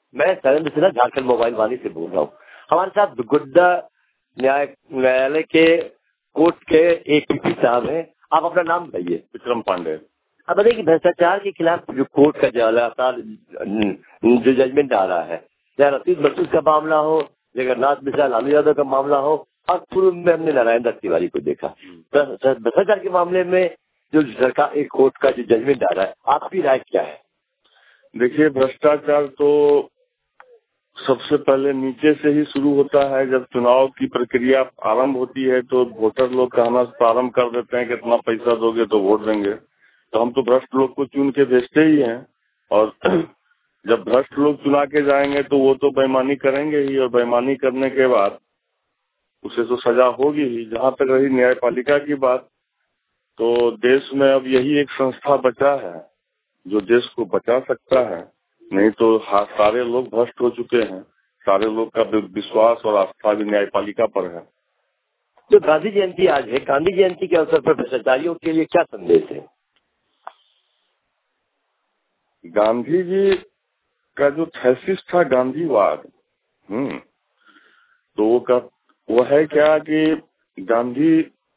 मैं सरेंद्र सिन्हा झारखंड मोबाइल वाली से बोल रहा हूँ। हमारे साथ गुड्डा न्यायालय के कोर्ट के एक पीपी साहब हैं। आप अपना नाम बताइए। विक्रम पांडे। अब बताइए कि भ्रष्टाचार के खिलाफ जो कोर्ट का लगातार जो जजमेंट आ रहा है, चाहे रसीद बसूद का मामला हो, जगन्नाथ मिश्रा लालू यादव का मामला हो, और पूर्व में हमने नारायण दत्त तिवारी को देखा, भ्रष्टाचार के मामले में जो सरकार एक कोर्ट का जो जजमेंट आ रहा है, आपकी राय क्या है? देखिए, भ्रष्टाचार तो सबसे पहले नीचे से ही शुरू होता है। जब चुनाव की प्रक्रिया आरंभ होती है तो वोटर लोग कहना प्रारंभ कर देते हैं कि इतना पैसा दोगे तो वोट देंगे। तो हम तो भ्रष्ट लोग को चुन के भेजते ही हैं, और जब भ्रष्ट लोग चुना के जाएंगे तो वो तो बेईमानी करेंगे ही, और बेईमानी करने के बाद उसे तो सजा होगी ही। जहाँ तक रही न्यायपालिका की बात, तो देश में अब यही एक संस्था बचा है जो देश को बचा सकता है, नहीं तो सारे लोग भ्रष्ट हो चुके हैं। सारे लोग का विश्वास और आस्था भी न्यायपालिका पर है। तो गांधी जयंती आज है, गांधी जयंती के अवसर पर भ्रष्टाचारियों के लिए क्या संदेश है? गांधी जी का जो थीसिस था गांधीवाद, तो वो है क्या कि Gandhi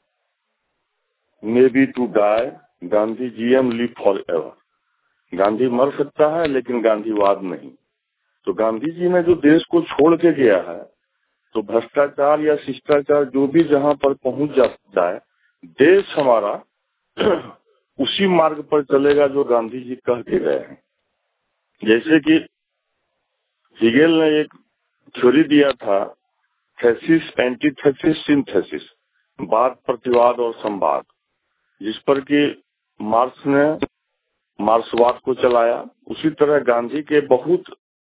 may be to die, Gandhi जीएम लिव फॉर एवर। गांधी मर सकता है लेकिन गांधीवाद नहीं। तो गांधी जी ने जो देश को छोड़ के गया है, तो भ्रष्टाचार या शिष्टाचार जो भी जहाँ पर पहुंच जाता है, देश हमारा उसी मार्ग पर चलेगा जो गांधी जी कह के गए हैं। जैसे कि हिगेल ने एक थ्योरी दिया था, थेसिस, एंटीथेसिस, सिंथेसिस, वाद, प्रतिवाद और संवाद, जिस पर कि मार्क्स ने मार्क्सवाद को चलाया। उसी तरह गांधी के बहुत